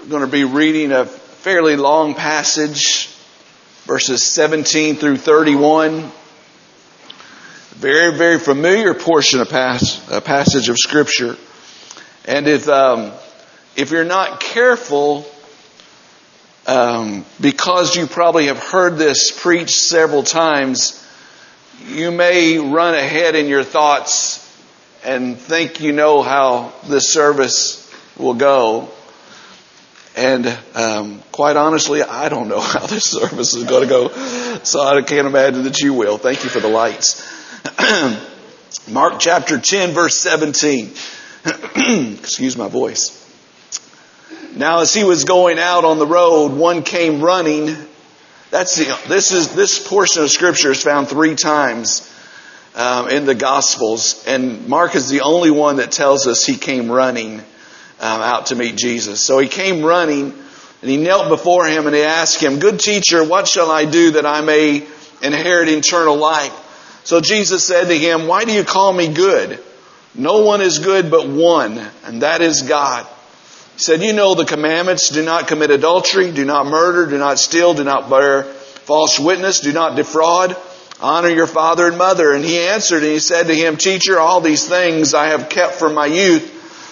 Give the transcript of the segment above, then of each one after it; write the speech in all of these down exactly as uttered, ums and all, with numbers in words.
We're going to be reading a fairly long passage, verses seventeen through thirty-one. Very, very familiar portion of pass, a passage of Scripture. And if um, if you're not careful, um, because you probably have heard this preached several times, you may run ahead in your thoughts and think you know how this service will go. And um, quite honestly, I don't know how this service is going to go. So I can't imagine that you will. Thank you for the lights. Mark chapter ten, verse seventeen. Excuse my voice. Now as he was going out on the road, one came running. That's the, this is, this portion of Scripture is found three times um, in the Gospels. And Mark is the only one that tells us he came running um, out to meet Jesus. So he came running and he knelt before him and he asked him, "Good teacher, what shall I do that I may inherit eternal life?" So Jesus said to him, "Why do you call me good? No one is good but one, and that is God." He said, "You know the commandments. Do not commit adultery, do not murder, do not steal, do not bear false witness, do not defraud, honor your father and mother." And he answered and he said to him, "Teacher, all these things I have kept from my youth."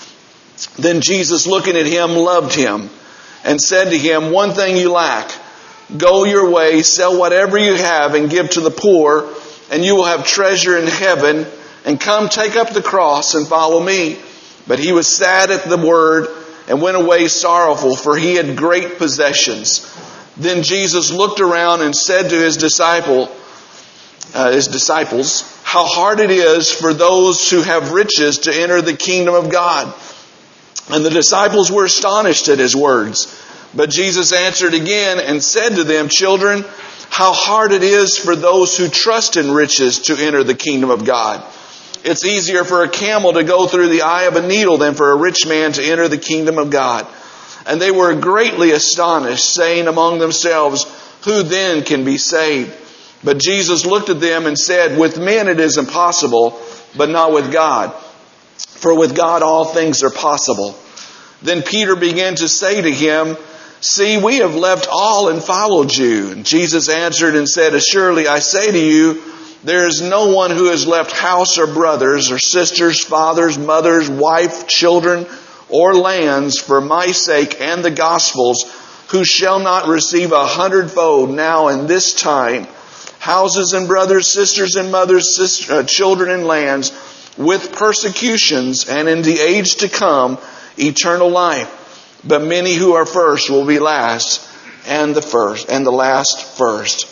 Then Jesus, looking at him, loved him and said to him, "One thing you lack. Go your way, sell whatever you have and give to the poor, and you will have treasure in heaven. And come, take up the cross and follow me." But he was sad at the word and went away sorrowful, for he had great possessions. Then Jesus looked around and said to his disciple, uh, his disciples, "How hard it is for those who have riches to enter the kingdom of God." And the disciples were astonished at his words. But Jesus answered again and said to them, "Children, how hard it is for those who trust in riches to enter the kingdom of God. It's easier for a camel to go through the eye of a needle than for a rich man to enter the kingdom of God." And they were greatly astonished, saying among themselves, "Who then can be saved?" But Jesus looked at them and said, "With men it is impossible, but not with God. For with God all things are possible." Then Peter began to say to him, "See, we have left all and followed you." And Jesus answered and said, "Assuredly I say to you, there is no one who has left house or brothers or sisters, fathers, mothers, wife, children, or lands for my sake and the gospel's, who shall not receive a hundredfold now in this time, houses and brothers, sisters and mothers, sister, uh, children and lands, with persecutions, and in the age to come, eternal life. But many who are first will be last, and the first, and the last first."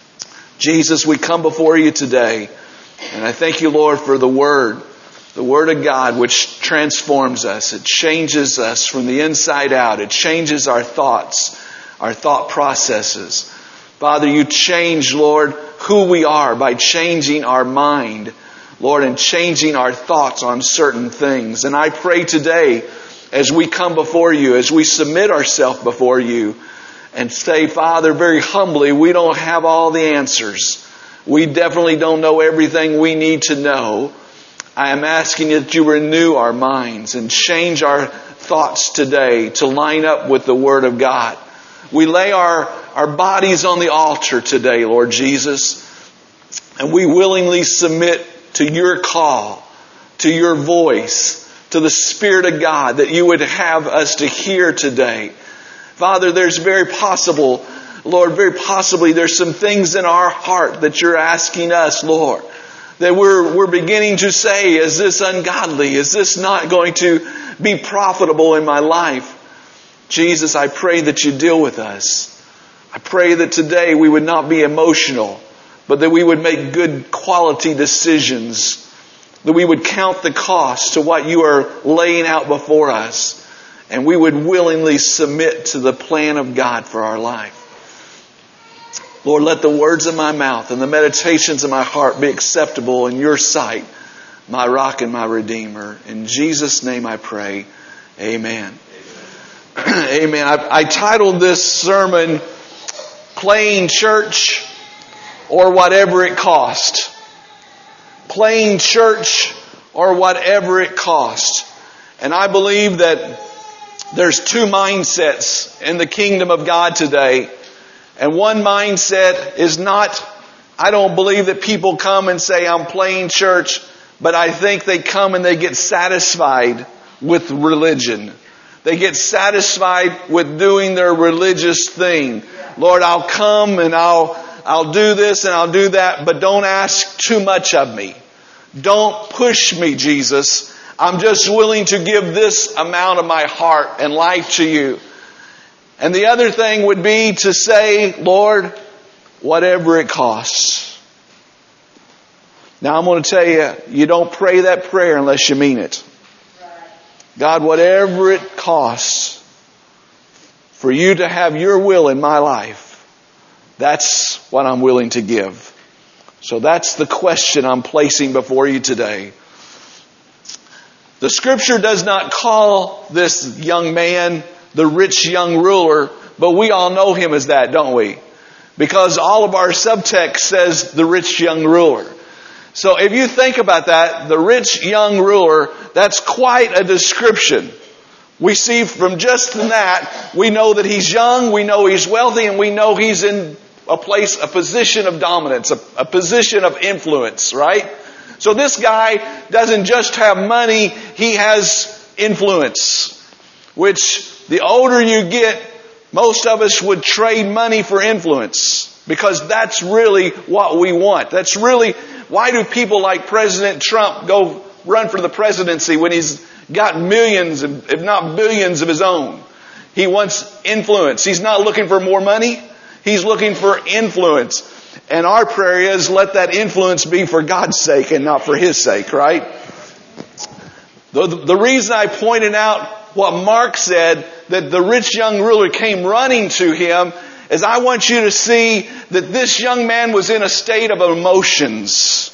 Jesus, we come before you today, and I thank you, Lord, for the Word, the Word of God, which transforms us. It changes us from the inside out. It changes our thoughts, our thought processes. Father, you change, Lord, who we are by changing our mind, Lord, and changing our thoughts on certain things. And I pray today, as we come before you, as we submit ourselves before you, and say, Father, very humbly, we don't have all the answers. We definitely don't know everything we need to know. I am asking you that you renew our minds and change our thoughts today to line up with the Word of God. We lay our, our bodies on the altar today, Lord Jesus, and we willingly submit to your call, to your voice, to the Spirit of God that you would have us to hear today. Father, there's very possible, Lord, very possibly there's some things in our heart that you're asking us, Lord, that we're, we're beginning to say, is this ungodly? Is this not going to be profitable in my life? Jesus, I pray that you deal with us. I pray that today we would not be emotional, but that we would make good quality decisions, that we would count the cost to what you are laying out before us. And we would willingly submit to the plan of God for our life. Lord, let the words of my mouth and the meditations of my heart be acceptable in your sight, my rock and my redeemer. In Jesus' name I pray. Amen. Amen. Amen. I, I titled this sermon, "Playing Church or Whatever It Cost." Playing church or whatever it cost. And I believe that There's two mindsets in the kingdom of God today. And one mindset is not, I don't believe that people come and say, I'm playing church, but I think they come and they get satisfied with religion. They get satisfied with doing their religious thing. Lord, I'll come and I'll, I'll do this and I'll do that, but don't ask too much of me. Don't push me, Jesus. I'm just willing to give this amount of my heart and life to you. And the other thing would be to say, Lord, whatever it costs. Now I'm going to tell you, you don't pray that prayer unless you mean it. God, whatever it costs for you to have your will in my life, that's what I'm willing to give. So that's the question I'm placing before you today. The scripture does not call this young man the rich young ruler, but we all know him as that, don't we? Because all of our subtext says the rich young ruler. So if you think about that, the rich young ruler, that's quite a description. We see from just in that, we know that he's young, we know he's wealthy, and we know he's in a place, a position of dominance, a, a position of influence, right? So this guy doesn't just have money, he has influence. Which the older you get, most of us would trade money for influence. Because that's really what we want. That's really, why do people like President Trump go run for the presidency when he's got millions, if not billions of his own? He wants influence. He's not looking for more money. He's looking for influence. And our prayer is, let that influence be for God's sake and not for His sake, right? The, the reason I pointed out what Mark said, that the rich young ruler came running to him, is I want you to see that this young man was in a state of emotions.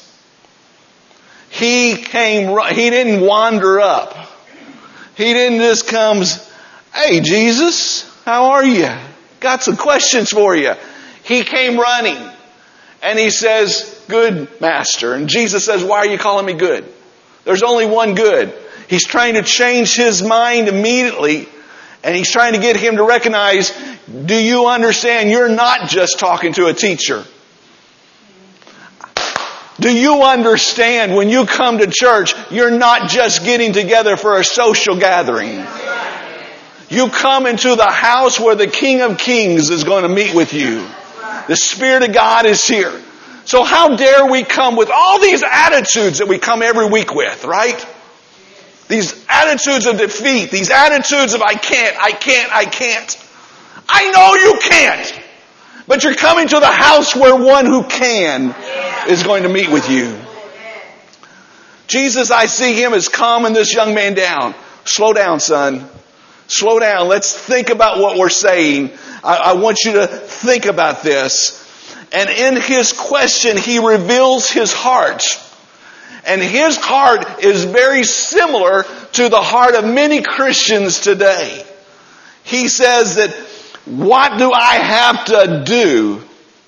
He came, he didn't wander up. He didn't just come, hey Jesus, how are you? Got some questions for you. He came running. And he says, good master. And Jesus says, why are you calling me good? There's only one good. He's trying to change his mind immediately. And he's trying to get him to recognize, do you understand you're not just talking to a teacher? Do you understand when you come to church, you're not just getting together for a social gathering? You come into the house where the King of Kings is going to meet with you. The Spirit of God is here. So how dare we come with all these attitudes that we come every week with, right? These attitudes of defeat, these attitudes of I can't, I can't, I can't. I know you can't. But you're coming to the house where one who can is going to meet with you. Jesus, I see him as calming this young man down. Slow down, son. Slow down. Let's think about what we're saying. I, I want you to think about this. And in his question, he reveals his heart. And his heart is very similar to the heart of many Christians today. He says that, what do I have to do?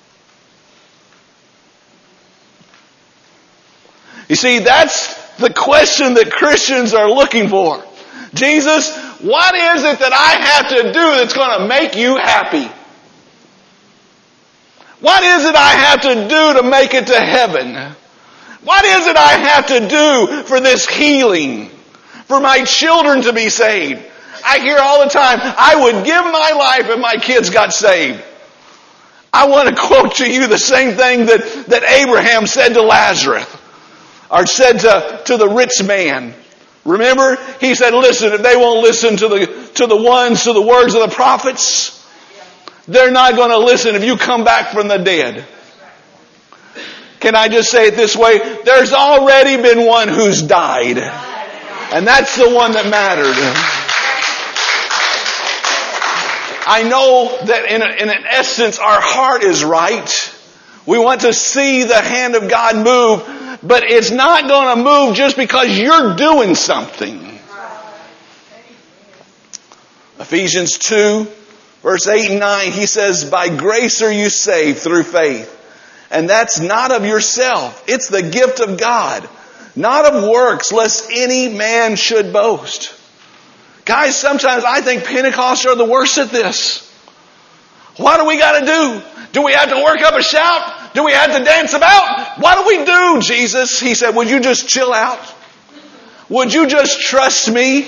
You see, that's the question that Christians are looking for. Jesus, what is it that I have to do that's going to make you happy? What is it I have to do to make it to heaven? What is it I have to do for this healing? For my children to be saved? I hear all the time, I would give my life if my kids got saved. I want to quote to you the same thing that, that Abraham said to Lazarus, or said to, to the rich man. Remember, he said, listen, if they won't listen to the, to the ones, to the words of the prophets, they're not going to listen if you come back from the dead. Can I just say it this way? There's already been one who's died. And that's the one that mattered. I know that in, a, in an essence our heart is right. We want to see the hand of God move, but it's not going to move just because you're doing something. Ephesians two, verse eight and nine, he says, by grace are you saved through faith. And that's not of yourself. It's the gift of God. Not of works, lest any man should boast. Guys, sometimes I think Pentecostals are the worst at this. What do we got to do? Do we have to work up a shout? Do we have to dance about? What do we do, Jesus? He said, would you just chill out? Would you just trust me?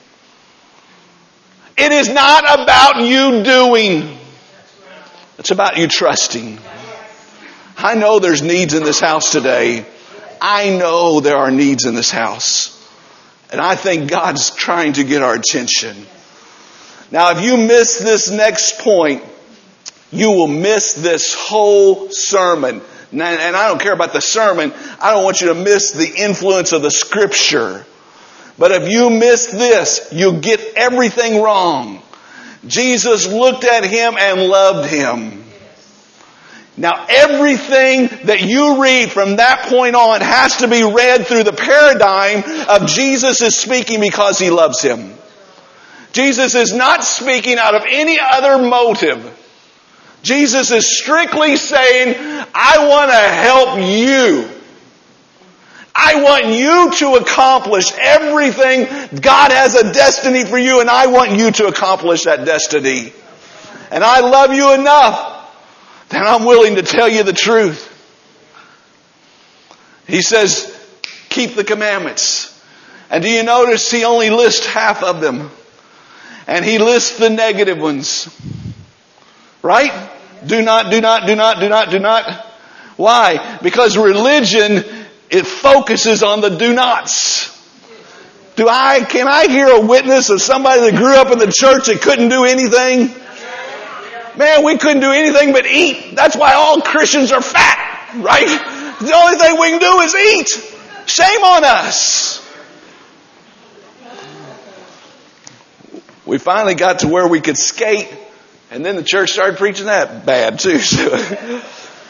It is not about you doing. It's about you trusting. I know there's needs in this house today. I know there are needs in this house. And I think God's trying to get our attention. Now, if you miss this next point, you will miss this whole sermon. And I don't care about the sermon. I don't want you to miss the influence of the Scripture. But if you miss this, you'll get everything wrong. Jesus looked at him and loved him. Now, everything that you read from that point on has to be read through the paradigm of Jesus is speaking because he loves him. Jesus is not speaking out of any other motive. Jesus is strictly saying, I want to help you. I want you to accomplish everything. God has a destiny for you, and I want you to accomplish that destiny. And I love you enough that I'm willing to tell you the truth. He says, keep the commandments. And do you notice he only lists half of them? And he lists the negative ones. Right? Do not, do not, do not, do not, do not. Why? Because religion, it focuses on the do nots. Do I, can I hear a witness of somebody that grew up in the church that couldn't do anything? Man, we couldn't do anything but eat. That's why all Christians are fat, right? The only thing we can do is eat. Shame on us. We finally got to where we could skate, and then the church started preaching that bad too. So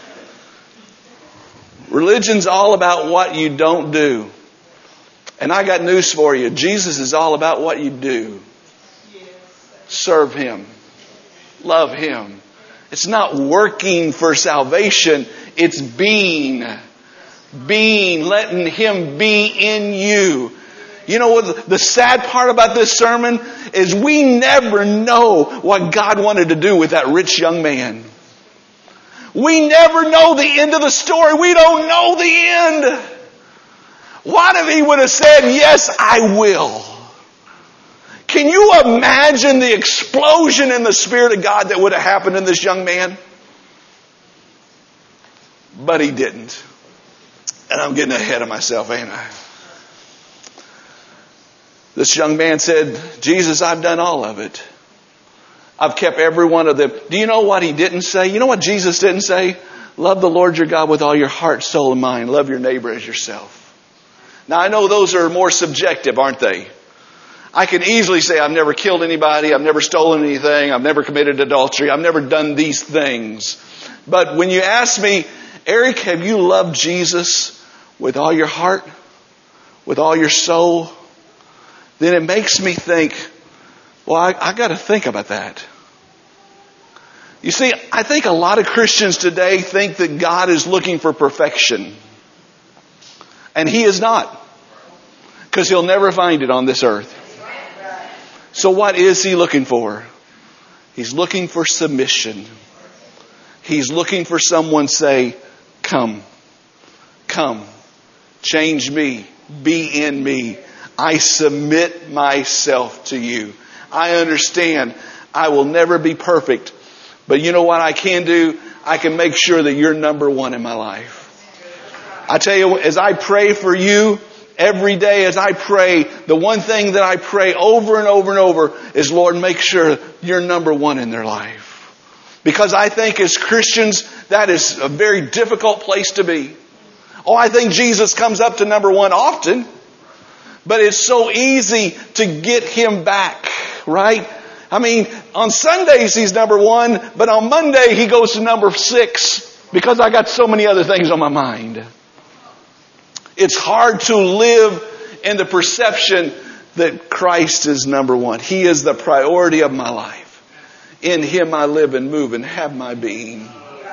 religion's all about what you don't do. And I got news for you. Jesus is all about what you do. Serve him. Love him. It's not working for salvation. It's being. Being. Letting him be in you. You know what the sad part about this sermon is? We never know what God wanted to do with that rich young man. We never know the end of the story. We don't know the end. What if he would have said, yes, I will? Can you imagine the explosion in the Spirit of God that would have happened in this young man? But he didn't. And I'm getting ahead of myself, ain't I? This young man said, Jesus, I've done all of it. I've kept every one of them. Do you know what he didn't say? You know what Jesus didn't say? Love the Lord your God with all your heart, soul, and mind. Love your neighbor as yourself. Now, I know those are more subjective, aren't they? I can easily say I've never killed anybody, I've never stolen anything, I've never committed adultery, I've never done these things. But when you ask me, Eric, have you loved Jesus with all your heart, with all your soul? Then it makes me think, well, I, I got to think about that. You see, I think a lot of Christians today think that God is looking for perfection. And he is not. Because he'll never find it on this earth. So what is he looking for? He's looking for submission. He's looking for someone to say, come, come, change me, be in me. I submit myself to you. I understand I will never be perfect. But you know what I can do? I can make sure that you're number one in my life. I tell you, as I pray for you, every day as I pray, the one thing that I pray over and over and over is, Lord, make sure you're number one in their life. Because I think as Christians, that is a very difficult place to be. Oh, I think Jesus comes up to number one often. But it's so easy to get him back, right? I mean, on Sundays he's number one, but on Monday he goes to number six because I got so many other things on my mind. It's hard to live in the perception that Christ is number one. He is the priority of my life. In him I live and move and have my being.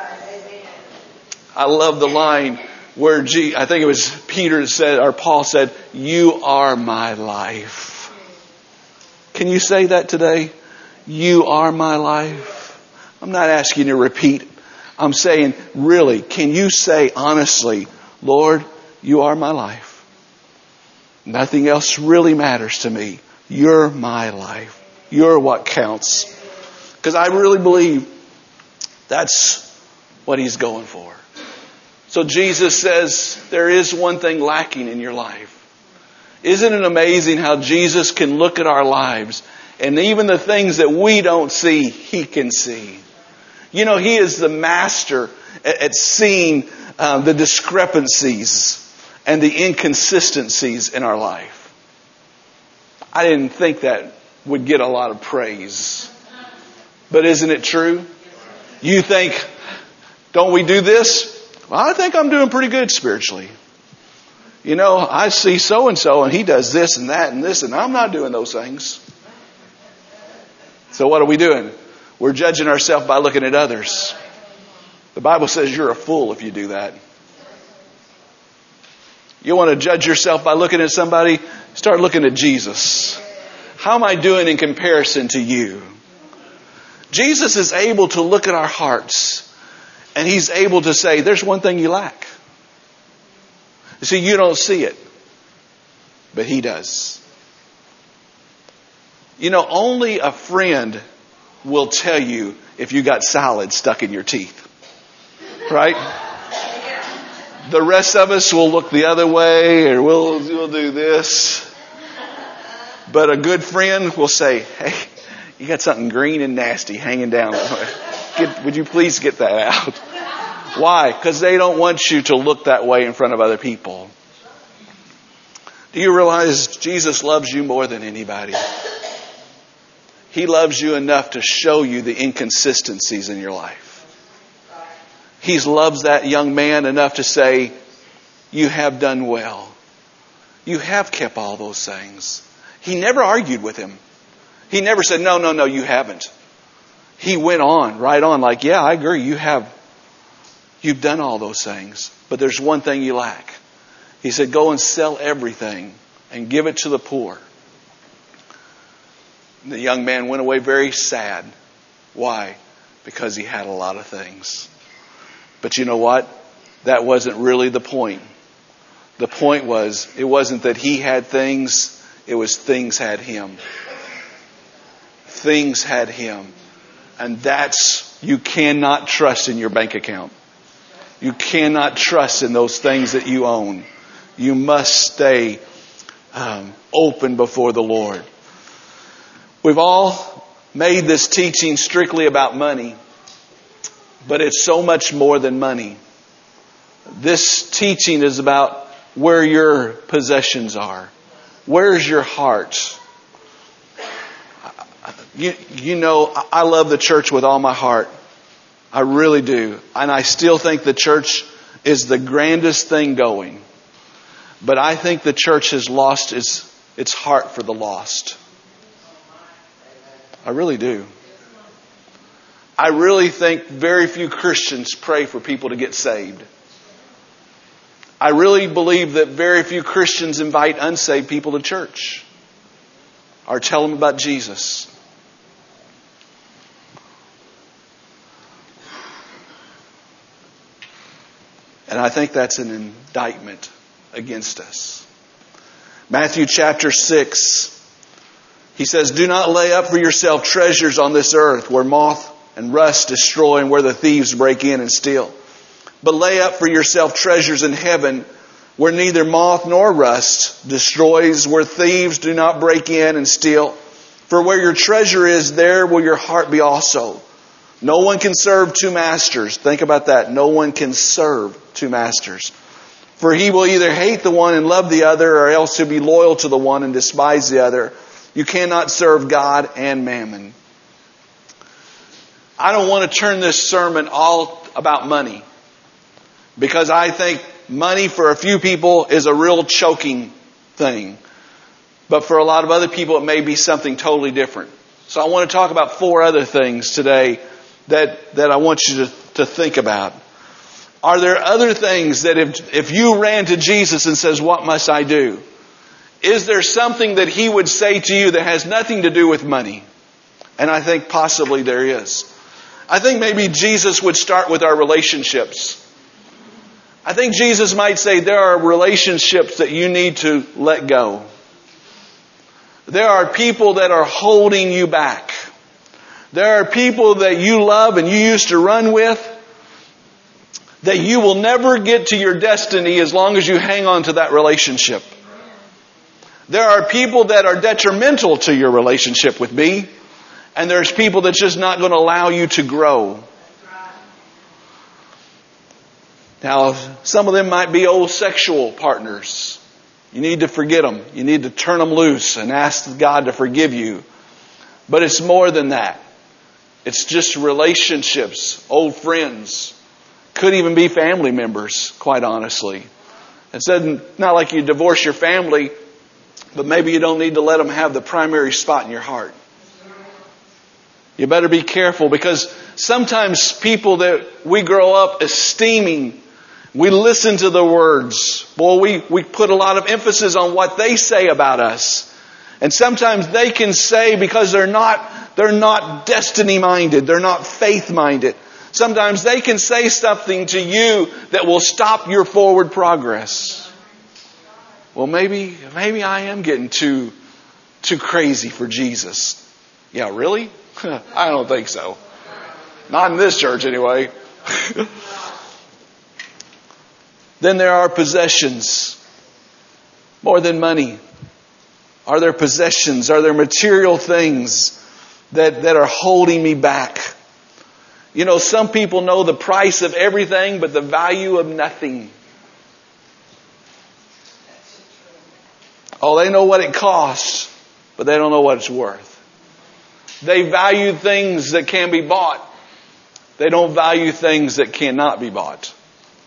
I love the line where G, I think it was Peter said, or Paul said, you are my life. Can you say that today? You are my life. I'm not asking you to repeat. I'm saying, really, can you say honestly, Lord, you are my life. Nothing else really matters to me. You're my life. You're what counts. Because I really believe that's what He's going for. So Jesus says there is one thing lacking in your life. Isn't it amazing how Jesus can look at our lives and even the things that we don't see, He can see. You know, He is the master at, at seeing uh, the discrepancies and the inconsistencies in our life. I didn't think that would get a lot of praise. But isn't it true? You think, don't we do this? Well, I think I'm doing pretty good spiritually. You know, I see so-and-so and he does this and that and this and I'm not doing those things. So what are we doing? We're judging ourselves by looking at others. The Bible says you're a fool if you do that. You want to judge yourself by looking at somebody? Start looking at Jesus. How am I doing in comparison to you? Jesus is able to look at our hearts and He's able to say, there's one thing you lack. You see, you don't see it, but He does. You know, only a friend will tell you if you got salad stuck in your teeth. Right? The rest of us will look the other way or we'll, we'll do this. But a good friend will say, hey, you got something green and nasty hanging down. Get, would you please get that out? Why? Because they don't want you to look that way in front of other people. Do you realize Jesus loves you more than anybody? He loves you enough to show you the inconsistencies in your life. He loves that young man enough to say, you have done well. You have kept all those things. He never argued with him. He never said, no, no, no, you haven't. He went on, right on, like, yeah, I agree, you have. You've done all those things. But there's one thing you lack. He said, go and sell everything and give it to the poor. The young man went away very sad. Why? Because he had a lot of things. But you know what? That wasn't really the point. The point was, it wasn't that he had things, it was things had him. Things had him. And that's, you cannot trust in your bank account. You cannot trust in those things that you own. You must stay um, open before the Lord. We've all made this teaching strictly about money, but it's so much more than money. This teaching is about where your possessions are. Where's your heart? You, you know, I love the church with all my heart. I really do. And I still think the church is the grandest thing going. But I think the church has lost its, its heart for the lost. I really do. I really think very few Christians pray for people to get saved. I really believe that very few Christians invite unsaved people to church or tell them about Jesus. And I think that's an indictment against us. Matthew chapter six, he says, do not lay up for yourself treasures on this earth where moth and rust destroy and where the thieves break in and steal. But lay up for yourself treasures in heaven where neither moth nor rust destroys, where thieves do not break in and steal. For where your treasure is, there will your heart be also. No one can serve two masters. Think about that. No one can serve two masters. For he will either hate the one and love the other, or else he'll be loyal to the one and despise the other. You cannot serve God and mammon. I don't want to turn this sermon all about money, because I think money for a few people is a real choking thing. But for a lot of other people, it may be something totally different. So I want to talk about four other things today that, that I want you to, to think about. Are there other things that if, if you ran to Jesus and says, what must I do? Is there something that He would say to you that has nothing to do with money? And I think possibly there is. I think maybe Jesus would start with our relationships. I think Jesus might say there are relationships that you need to let go. There are people that are holding you back. There are people that you love and you used to run with that you will never get to your destiny as long as you hang on to that relationship. There are people that are detrimental to your relationship with me, and there's people that's just not going to allow you to grow. Now, some of them might be old sexual partners. You need to forget them. You need to turn them loose and ask God to forgive you. But it's more than that. It's just relationships, old friends. Could even be family members, quite honestly. It's not like you divorce your family, but maybe you don't need to let them have the primary spot in your heart. You better be careful, because sometimes people that we grow up esteeming, we listen to the words. Boy, we, we put a lot of emphasis on what they say about us. And sometimes they can say, because they're not, they're not destiny minded, they're not faith minded. Sometimes they can say something to you that will stop your forward progress. Well, maybe, maybe I am getting too, too crazy for Jesus. Yeah, really? I don't think so. Not in this church anyway. Then there are possessions. More than money. Are there possessions? Are there material things that, that are holding me back? You know, some people know the price of everything, but the value of nothing. Oh, they know what it costs, but they don't know what it's worth. They value things that can be bought. They don't value things that cannot be bought.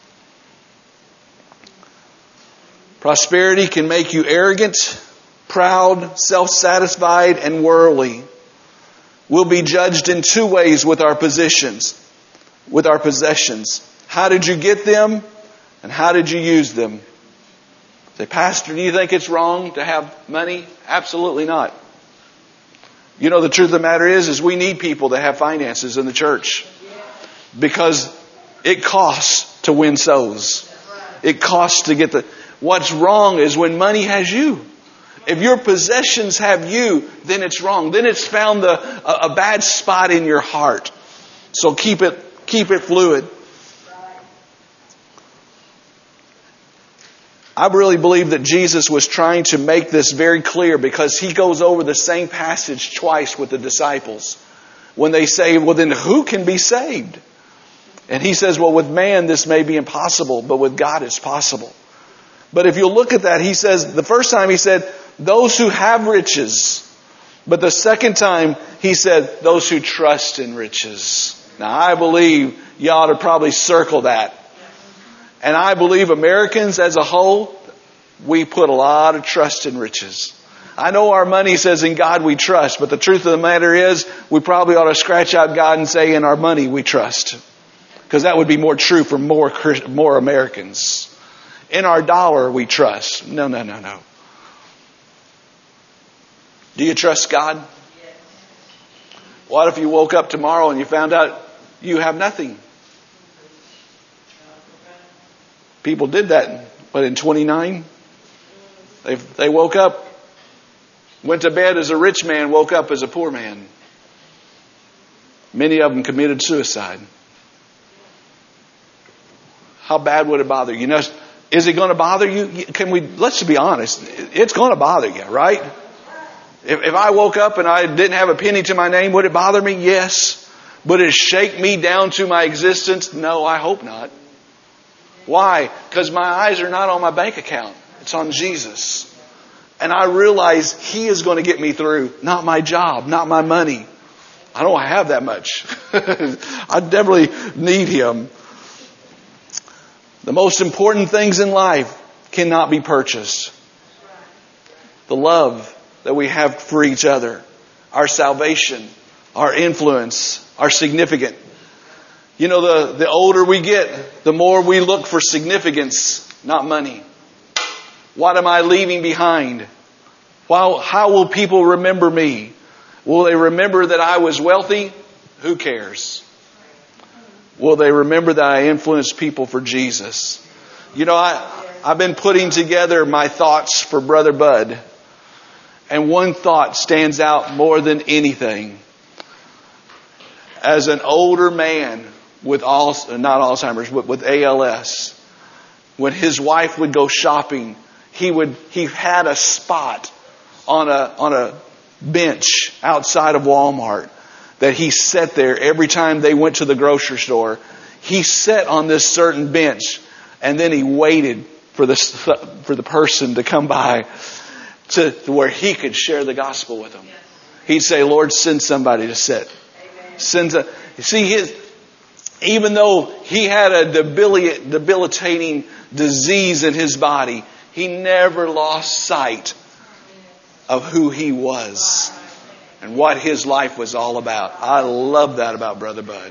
Prosperity can make you arrogant, proud, self-satisfied, and worldly. We'll be judged in two ways with our positions, with our possessions. How did you get them? And how did you use them? Say, Pastor, do you think it's wrong to have money? Absolutely not. You know, the truth of the matter is, is we need people that have finances in the church. Because it costs to win souls. It costs to get the... What's wrong is when money has you. If your possessions have you, then it's wrong. Then it's found the, a, a bad spot in your heart. So keep it, keep it fluid. I really believe that Jesus was trying to make this very clear, because He goes over the same passage twice with the disciples. When they say, well, then who can be saved? And He says, well, with man this may be impossible, but with God it's possible. But if you look at that, He says, the first time He said, those who have riches. But the second time He said, those who trust in riches. Now I believe you ought to probably circle that. And I believe Americans as a whole, we put a lot of trust in riches. I know our money says in God we trust, but the truth of the matter is we probably ought to scratch out God and say in our money we trust. Because that would be more true for more, more Americans. In our dollar we trust. No, no, no, no. Do you trust God? What if you woke up tomorrow and you found out you have nothing? People did that, but in twenty-nine, they they woke up, went to bed as a rich man, woke up as a poor man. Many of them committed suicide. How bad would it bother you? You know, is it going to bother you? Can we? Let's be honest. It's going to bother you, right? If, if I woke up and I didn't have a penny to my name, would it bother me? Yes. Would it shake me down to my existence? No, I hope not. Why? Because my eyes are not on my bank account. It's on Jesus. And I realize He is going to get me through. Not my job, not my money. I don't have that much. I definitely need Him. The most important things in life cannot be purchased. The love that we have for each other, our salvation, our influence, our significance. You know, the, the older we get, the more we look for significance, not money. What am I leaving behind? How, how will people remember me? Will they remember that I was wealthy? Who cares? Will they remember that I influenced people for Jesus? You know, I, I've been putting together my thoughts for Brother Bud. And one thought stands out more than anything. As an older man with all, not Alzheimer's, but with A L S, when his wife would go shopping, he would, he had a spot on a, on a bench outside of Walmart that he sat there every time they went to the grocery store. He sat on this certain bench and then he waited for the, for the person to come by to, to where he could share the gospel with them. He'd say, Lord, send somebody to sit. Send a, see, his, even though he had a debil- debilitating disease in his body, he never lost sight of who he was and what his life was all about. I love that about Brother Bud.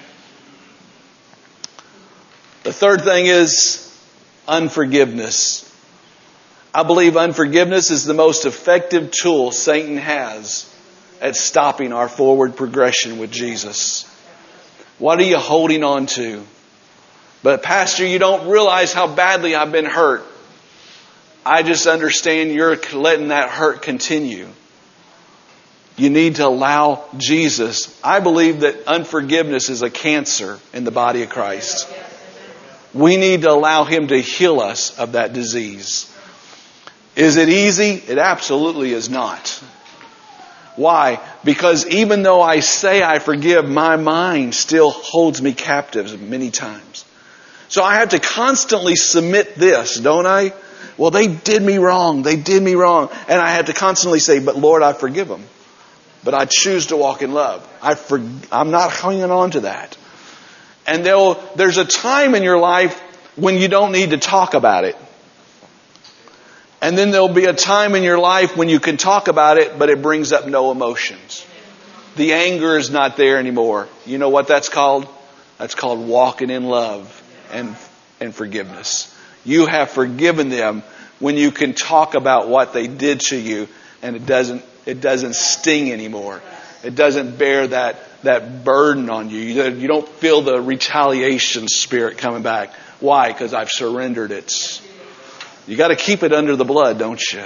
The third thing is unforgiveness. I believe unforgiveness is the most effective tool Satan has at stopping our forward progression with Jesus. What are you holding on to? But Pastor, you don't realize how badly I've been hurt. I just understand you're letting that hurt continue. You need to allow Jesus. I believe that unforgiveness is a cancer in the body of Christ. We need to allow Him to heal us of that disease. Is it easy? It absolutely is not. Why? Because even though I say I forgive, my mind still holds me captive many times. So I have to constantly submit this, don't I? Well, they did me wrong. They did me wrong. And I have to constantly say, but Lord, I forgive them. But I choose to walk in love. I for, I'm not hanging on to that. And there's a time in your life when you don't need to talk about it. And then there'll be a time in your life when you can talk about it, but it brings up no emotions. The anger is not there anymore. You know what that's called? That's called walking in love and, and forgiveness. You have forgiven them when you can talk about what they did to you, and it doesn't, it doesn't sting anymore. It doesn't bear that, that burden on you. You don't feel the retaliation spirit coming back. Why? Because I've surrendered it. You got to keep it under the blood, don't you?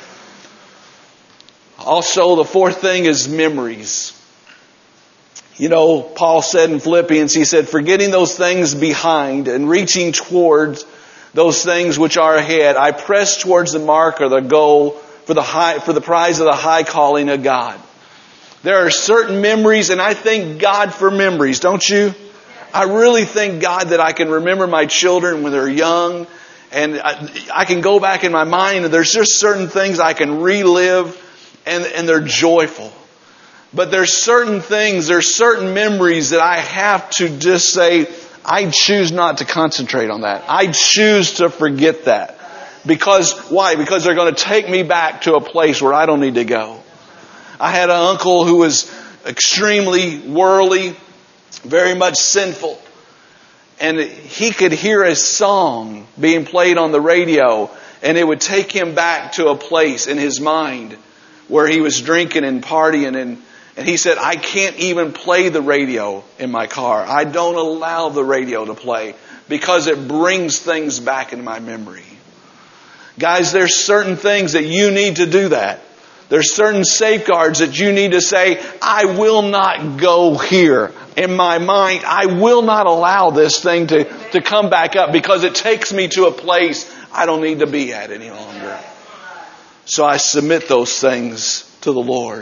Also, the fourth thing is memories. You know, Paul said in Philippians, he said, forgetting those things behind and reaching towards those things which are ahead, I press towards the mark or the goal for the high, for the prize of the high calling of God. There are certain memories, and I thank God for memories, don't you? I really thank God that I can remember my children when they're young. And I, I can go back in my mind and there's just certain things I can relive and, and they're joyful. But there's certain things, there's certain memories that I have to just say, I choose not to concentrate on that. I choose to forget that. Because, why? Because they're going to take me back to a place where I don't need to go. I had an uncle who was extremely worldly, very much sinful. And he could hear a song being played on the radio, and it would take him back to a place in his mind where he was drinking and partying. And, and he said, I can't even play the radio in my car. I don't allow the radio to play because it brings things back into my memory. Guys, there's certain things that you need to do that. There's certain safeguards that you need to say, I will not go here. In my mind, I will not allow this thing to, to come back up because it takes me to a place I don't need to be at any longer. So I submit those things to the Lord.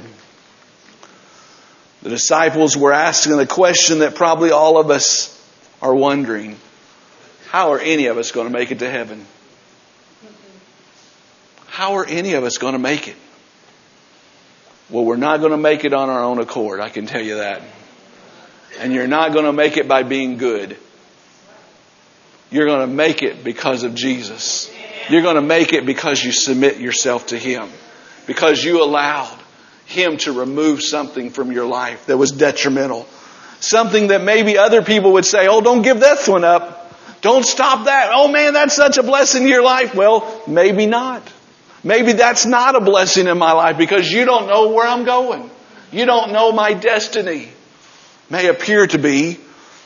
The disciples were asking the question that probably all of us are wondering. How are any of us going to make it to heaven? How are any of us going to make it? Well, we're not going to make it on our own accord, I can tell you that. And you're not going to make it by being good. You're going to make it because of Jesus. You're going to make it because you submit yourself to Him. Because you allowed Him to remove something from your life that was detrimental. Something that maybe other people would say, oh, don't give that one up. Don't stop that. Oh man, that's such a blessing in your life. Well, maybe not. Maybe that's not a blessing in my life because you don't know where I'm going. You don't know my destiny. May appear to be.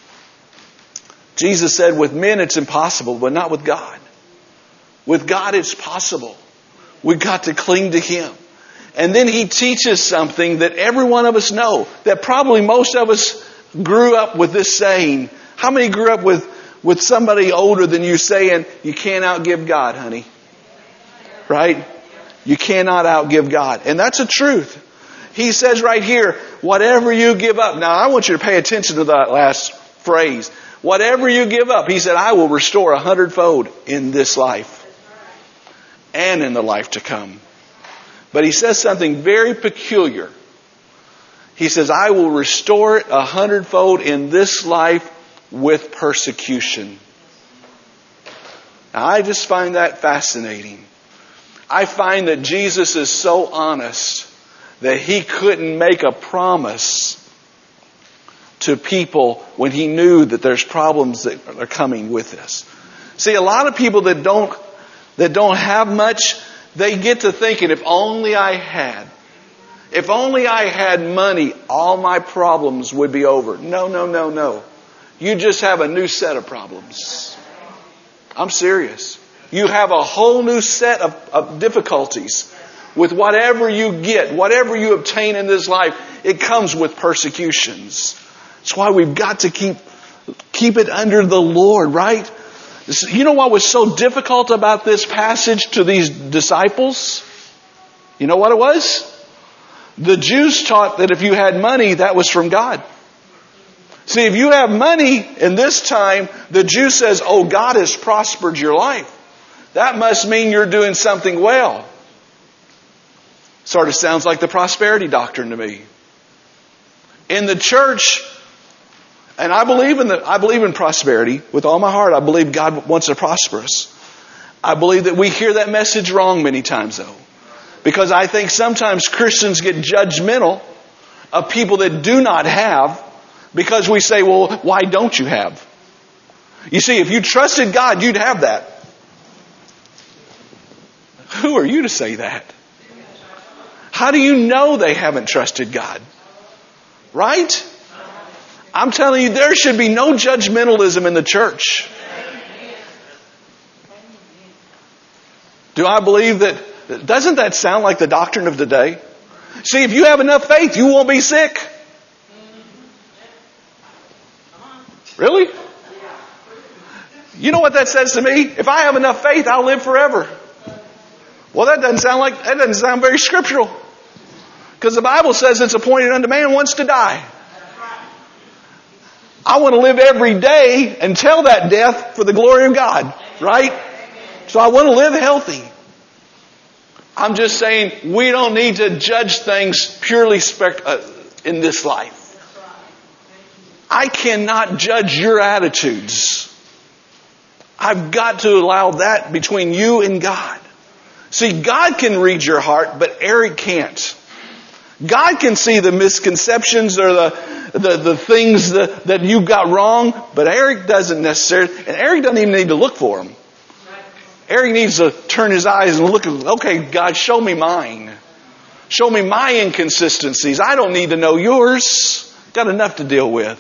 Jesus said, with men it's impossible, but not with God. With God it's possible. We've got to cling to Him. And then He teaches something that every one of us know, that probably most of us grew up with this saying. How many grew up with, with somebody older than you saying, you can't outgive God, honey? Right? You cannot outgive God. And that's a truth. He says right here, whatever you give up. Now I want you to pay attention to that last phrase. Whatever you give up, He said, I will restore a hundredfold in this life and in the life to come. But He says something very peculiar. He says, I will restore it a hundredfold in this life with persecution. Now, I just find that fascinating. I find that Jesus is so honest that He couldn't make a promise to people when He knew that there's problems that are coming with this. See, a lot of people that don't that don't have much, they get to thinking, if only I had, if only I had money, all my problems would be over. No, no, no, no. You just have a new set of problems. I'm serious. You have a whole new set of, of difficulties. With whatever you get, whatever you obtain in this life, it comes with persecutions. That's why we've got to keep keep it under the Lord, right? You know what was so difficult about this passage to these disciples? You know what it was? The Jews taught that if you had money, that was from God. See, if you have money in this time, the Jew says, oh, God has prospered your life. That must mean you're doing something well. Sort of sounds like the prosperity doctrine to me. In the church, and I believe in the I believe in prosperity with all my heart. I believe God wants to prosper us. I believe that we hear that message wrong many times though. Because I think sometimes Christians get judgmental of people that do not have because we say, well, why don't you have? You see, if you trusted God, you'd have that. Who are you to say that? How do you know they haven't trusted God? Right? I'm telling you, there should be no judgmentalism in the church. Do I believe that? Doesn't that sound like the doctrine of today? See, if you have enough faith, you won't be sick. Really? You know what that says to me? If I have enough faith, I'll live forever. Well, that doesn't sound like, that doesn't sound very scriptural. Because the Bible says it's appointed unto man once to die. I want to live every day and tell that death for the glory of God. Right? So I want to live healthy. I'm just saying we don't need to judge things purely spec- uh, in this life. I cannot judge your attitudes. I've got to allow that between you and God. See, God can read your heart, but Eric can't. God can see the misconceptions or the the, the things that, that you got wrong, but Eric doesn't necessarily, and Eric doesn't even need to look for them. Eric needs to turn his eyes and look at, okay, God, show me mine. Show me my inconsistencies. I don't need to know yours. Got enough to deal with.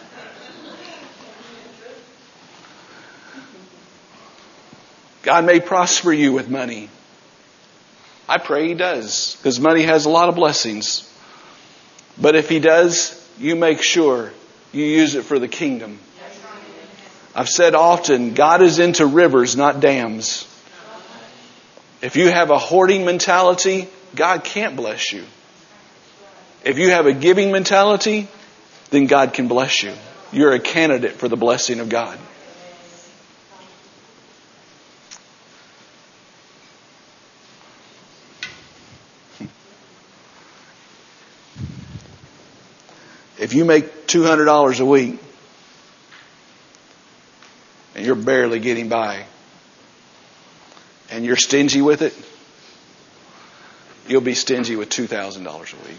God may prosper you with money. I pray He does, because money has a lot of blessings. But if He does, you make sure you use it for the kingdom. I've said often, God is into rivers, not dams. If you have a hoarding mentality, God can't bless you. If you have a giving mentality, then God can bless you. You're a candidate for the blessing of God. If you make two hundred dollars a week and you're barely getting by and you're stingy with it, you'll be stingy with two thousand dollars a week.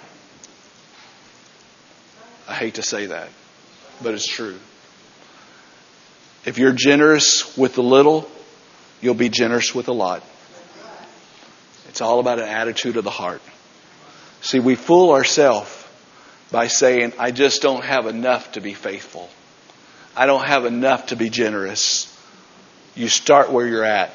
I hate to say that, but it's true. If you're generous with the little, you'll be generous with a lot. It's all about an attitude of the heart. See, we fool ourselves by saying, I just don't have enough to be faithful. I don't have enough to be generous. You start where you're at.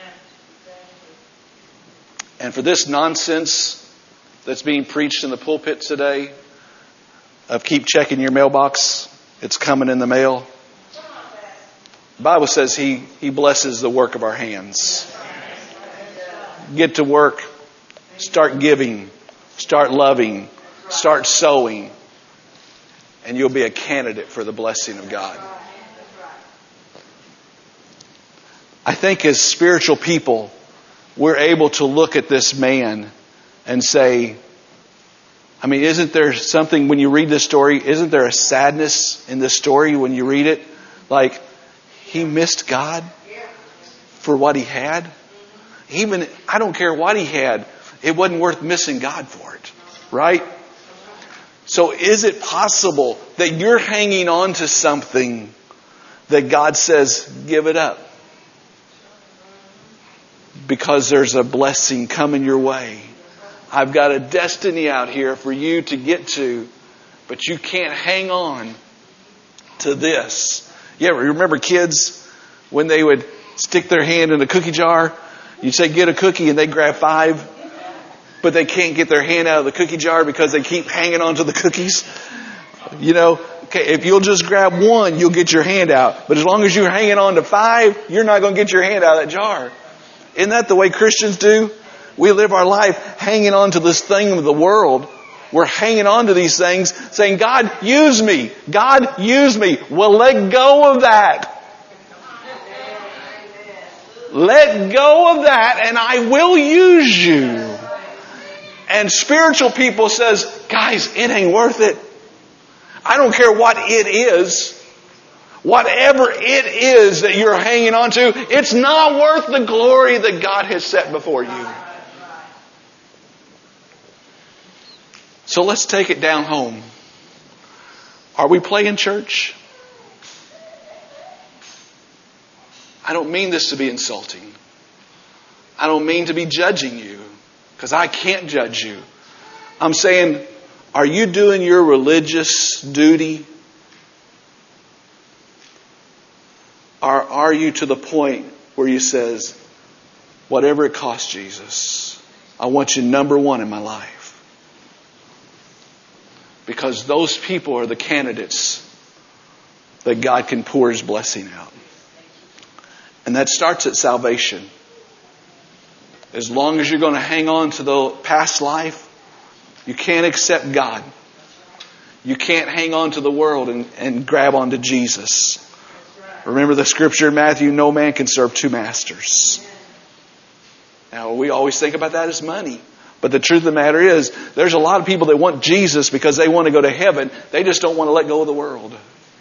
And for this nonsense that's being preached in the pulpit today, of keep checking your mailbox, it's coming in the mail. The Bible says He, He blesses the work of our hands. Get to work. Start giving. Start loving. Start sowing. And you'll be a candidate for the blessing of God. I think as spiritual people, we're able to look at this man and say, I mean, isn't there something when you read this story, isn't there a sadness in this story when you read it? Like, he missed God for what he had. Even, I don't care what he had, it wasn't worth missing God for it. Right? So is it possible that you're hanging on to something that God says, give it up? Because there's a blessing coming your way. I've got a destiny out here for you to get to, but you can't hang on to this. Yeah, remember kids when they would stick their hand in a cookie jar? You'd say, get a cookie, and they grab five, but they can't get their hand out of the cookie jar because they keep hanging on to the cookies. You know, okay, if you'll just grab one, you'll get your hand out. But as long as you're hanging on to five, you're not going to get your hand out of that jar. Isn't that the way Christians do? We live our life hanging on to this thing of the world. We're hanging on to these things saying, God, use me. God, use me. Well, let go of that. Let go of that and I will use you. And spiritual people says, guys, it ain't worth it. I don't care what it is. Whatever it is that you're hanging on to, it's not worth the glory that God has set before you. So let's take it down home. Are we playing church? I don't mean this to be insulting. I don't mean to be judging you, because I can't judge you. I'm saying, are you doing your religious duty? Or are you to the point where you says, whatever it costs, Jesus, I want you number one in my life? Because those people are the candidates that God can pour His blessing out. And that starts at salvation. As long as you're going to hang on to the past life, you can't accept God. You can't hang on to the world and, and grab onto Jesus. Remember the scripture in Matthew, no man can serve two masters. Now, we always think about that as money. But the truth of the matter is, there's a lot of people that want Jesus because they want to go to heaven. They just don't want to let go of the world.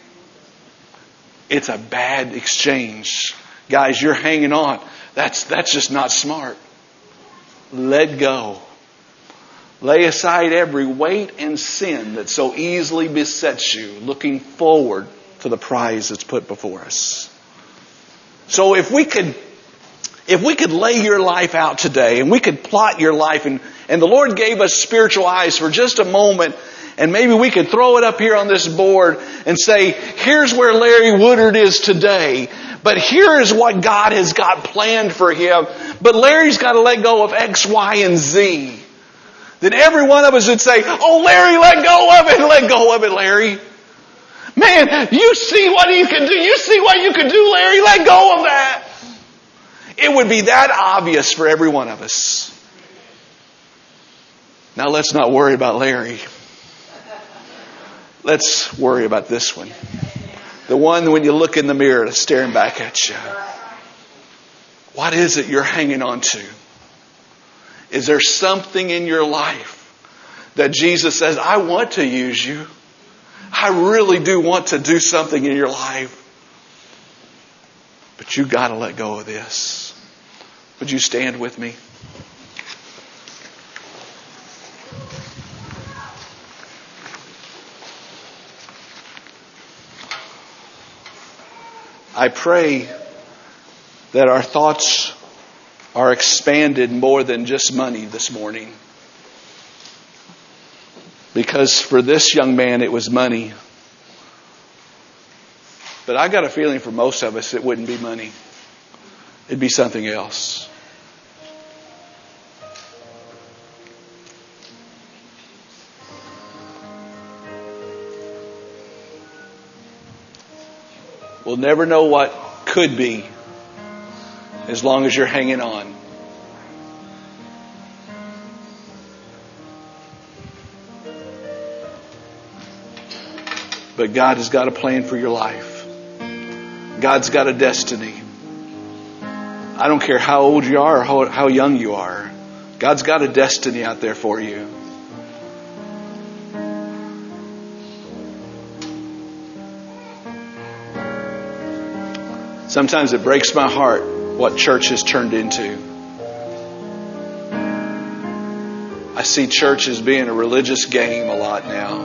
It's a bad exchange. Guys, you're hanging on. That's, that's just not smart. Let go. Lay aside every weight and sin that so easily besets you, looking forward to the prize that's put before us. So if we could, if we could lay your life out today and we could plot your life and, and the Lord gave us spiritual eyes for just a moment, and maybe we could throw it up here on this board and say, here's where Larry Woodard is today, but here is what God has got planned for him. But Larry's got to let go of X, Y, and Z. Then every one of us would say, oh, Larry, let go of it. Let go of it, Larry. Man, you see what you can do. You see what you can do, Larry. Let go of that. It would be that obvious for every one of us. Now let's not worry about Larry. Let's worry about this one. The one when you look in the mirror that's staring back at you. What is it you're hanging on to? Is there something in your life that Jesus says, I want to use you. I really do want to do something in your life. But you got to let go of this. Would you stand with me? I pray that our thoughts are expanded more than just money this morning. Because for this young man, it was money. But I got a feeling for most of us, it wouldn't be money. It'd be something else. We'll never know what could be as long as you're hanging on. But God has got a plan for your life. God's got a destiny. I don't care how old you are or how, how young you are. God's got a destiny out there for you. Sometimes it breaks my heart what church has turned into. I see church as being a religious game a lot now.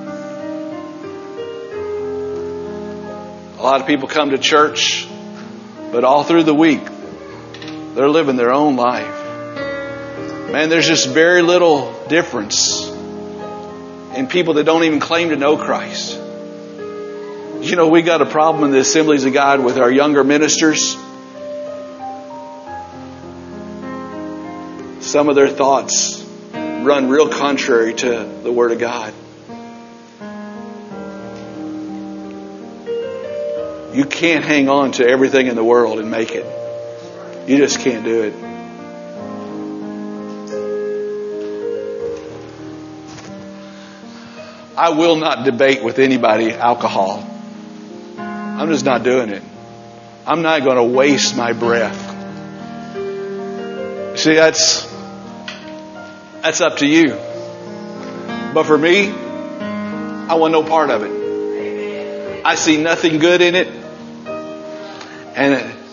A lot of people come to church, but all through the week, they're living their own life. Man, there's just very little difference in people that don't even claim to know Christ. You know, we got a problem in the Assemblies of God with our younger ministers. Some of their thoughts run real contrary to the Word of God. You can't hang on to everything in the world and make it. You just can't do it. I will not debate with anybody alcohol. I'm just not doing it. I'm not going to waste my breath. See, that's that's up to you. But for me, I want no part of it. I see nothing good in it. And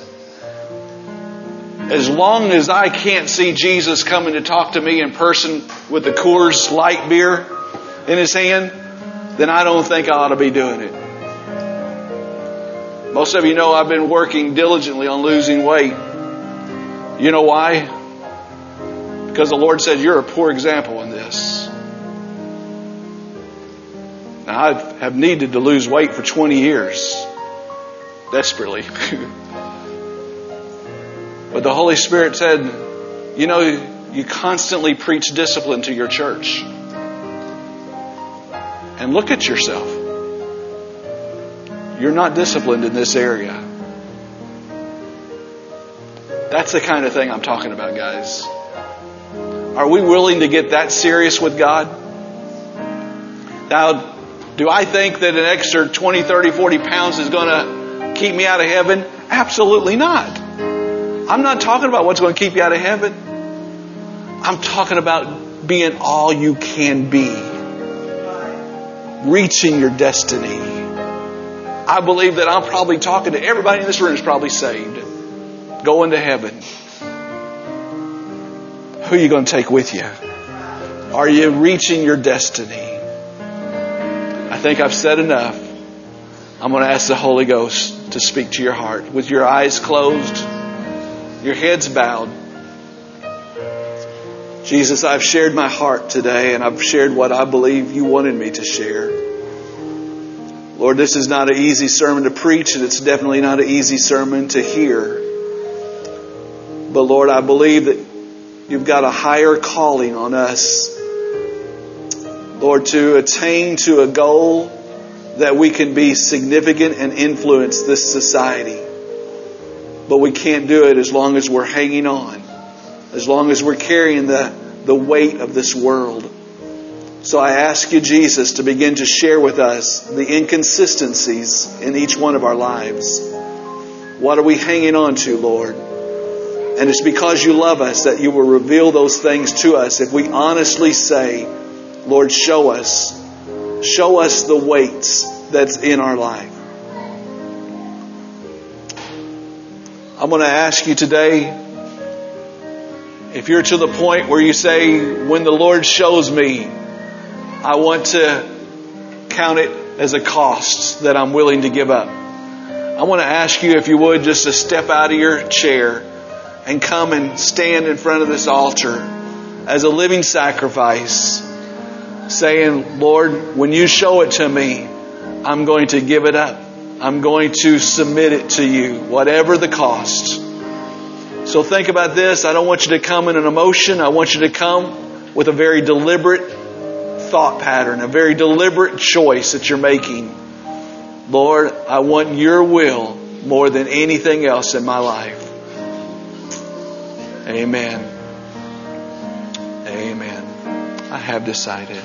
as long as I can't see Jesus coming to talk to me in person with the Coors Light beer in his hand, then I don't think I ought to be doing it. Most of you know I've been working diligently on losing weight. You know why? Because the Lord said, you're a poor example in this. Now, I have needed to lose weight for twenty years. Desperately. But the Holy Spirit said, you know, you constantly preach discipline to your church. And look at yourself. You're not disciplined in this area. That's the kind of thing I'm talking about, guys. Are we willing to get that serious with God? Now, do I think that an extra twenty, thirty, forty pounds is going to keep me out of heaven? Absolutely not. I'm not talking about what's going to keep you out of heaven. I'm talking about being all you can be. Reaching your destiny. I believe that I'm probably talking to everybody in this room is probably saved. Going to heaven. Who are you going to take with you? Are you reaching your destiny? I think I've said enough. I'm going to ask the Holy Ghost to speak to your heart. With your eyes closed, your heads bowed. Jesus, I've shared my heart today, and I've shared what I believe you wanted me to share. Lord, this is not an easy sermon to preach, and it's definitely not an easy sermon to hear. But Lord, I believe that you've got a higher calling on us. Lord, to attain to a goal that we can be significant and influence this society. But we can't do it as long as we're hanging on. As long as we're carrying the, the weight of this world. So I ask you, Jesus, to begin to share with us the inconsistencies in each one of our lives. What are we hanging on to, Lord? And it's because you love us that you will reveal those things to us if we honestly say, Lord, show us. Show us the weights that's in our life. I'm going to ask you today, if you're to the point where you say, when the Lord shows me, I want to count it as a cost that I'm willing to give up. I want to ask you, if you would, just to step out of your chair and come and stand in front of this altar as a living sacrifice, saying, Lord, when you show it to me, I'm going to give it up. I'm going to submit it to you, whatever the cost. So think about this. I don't want you to come in an emotion. I want you to come with a very deliberate thought pattern, a very deliberate choice that you're making. Lord, I want your will more than anything else in my life. Amen. Amen. I have decided.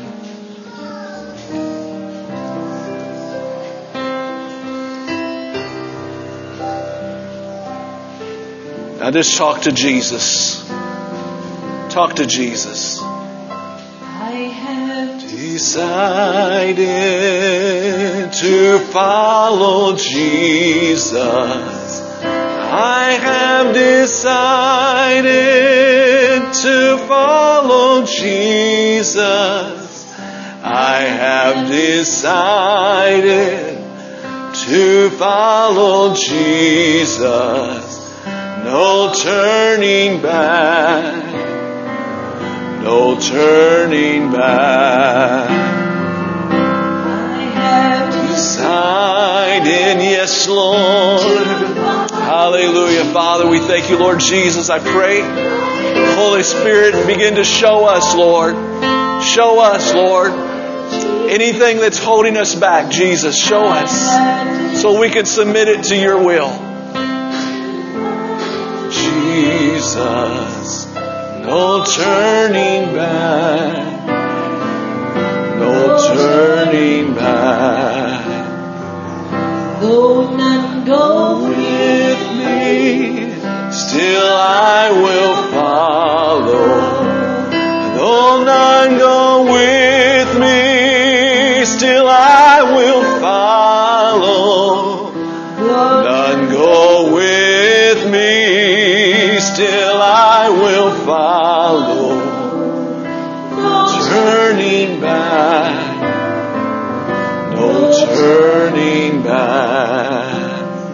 Now just talk to Jesus. Talk to Jesus. I have decided to follow Jesus. I have decided to follow Jesus. I have decided to follow Jesus. No turning back. No turning back. I have decided, yes, Lord. Hallelujah. Father, we thank you, Lord Jesus. I pray, Holy Spirit, begin to show us, Lord. Show us, Lord. Anything that's holding us back, Jesus, show us so we can submit it to your will. Jesus, no turning back, no turning back. Though none go with me, still I will follow. Though none go with me, still I will follow. None go with me, still I will follow. Turning back, no turning back.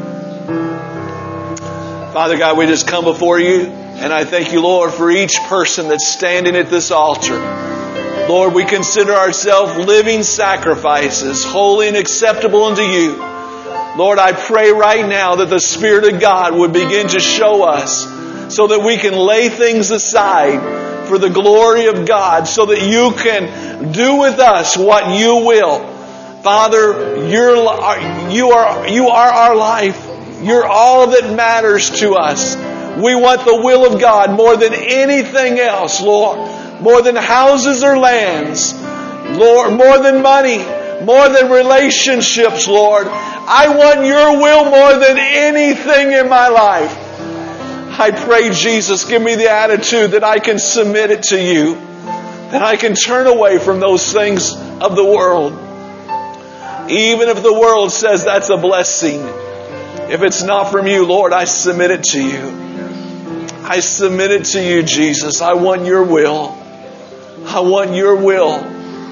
Father God, we just come before you, and I thank you, Lord, for each person that's standing at this altar. Lord, we consider ourselves living sacrifices, holy and acceptable unto you. Lord, I pray right now that the Spirit of God would begin to show us so that we can lay things aside for the glory of God, so that you can do with us what you will. Father, you're, you are, you are our life. You're all that matters to us. We want the will of God more than anything else, Lord. More than houses or lands. Lord, more than money. More than relationships, Lord. I want your will more than anything in my life. I pray, Jesus, give me the attitude that I can submit it to you. That I can turn away from those things of the world. Even if the world says that's a blessing. If it's not from you, Lord, I submit it to you. I submit it to you, Jesus. I want your will. I want your will.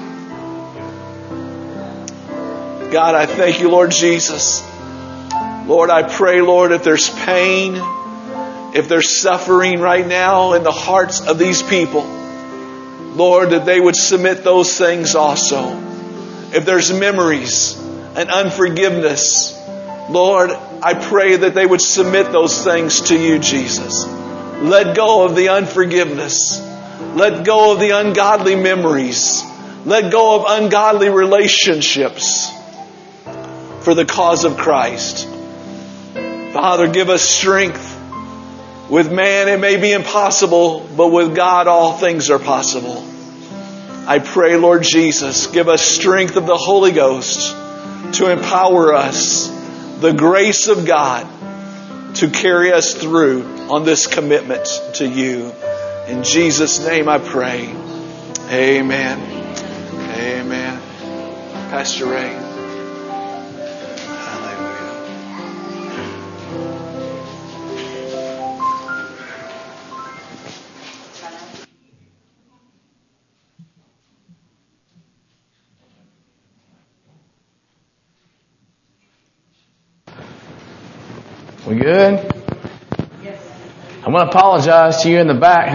God, I thank you, Lord Jesus. Lord, I pray, Lord, if there's pain, if there's suffering right now in the hearts of these people, Lord, that they would submit those things also. If there's memories and unforgiveness, Lord, I pray that they would submit those things to you, Jesus. Let go of the unforgiveness. Let go of the ungodly memories. Let go of ungodly relationships for the cause of Christ. Father, give us strength. With man it may be impossible, but with God all things are possible. I pray, Lord Jesus, give us strength of the Holy Ghost to empower us, the grace of God to carry us through on this commitment to you. In Jesus' name I pray. Amen. Amen. Pastor Ray. We good? Yes. I want to apologize to you in the back.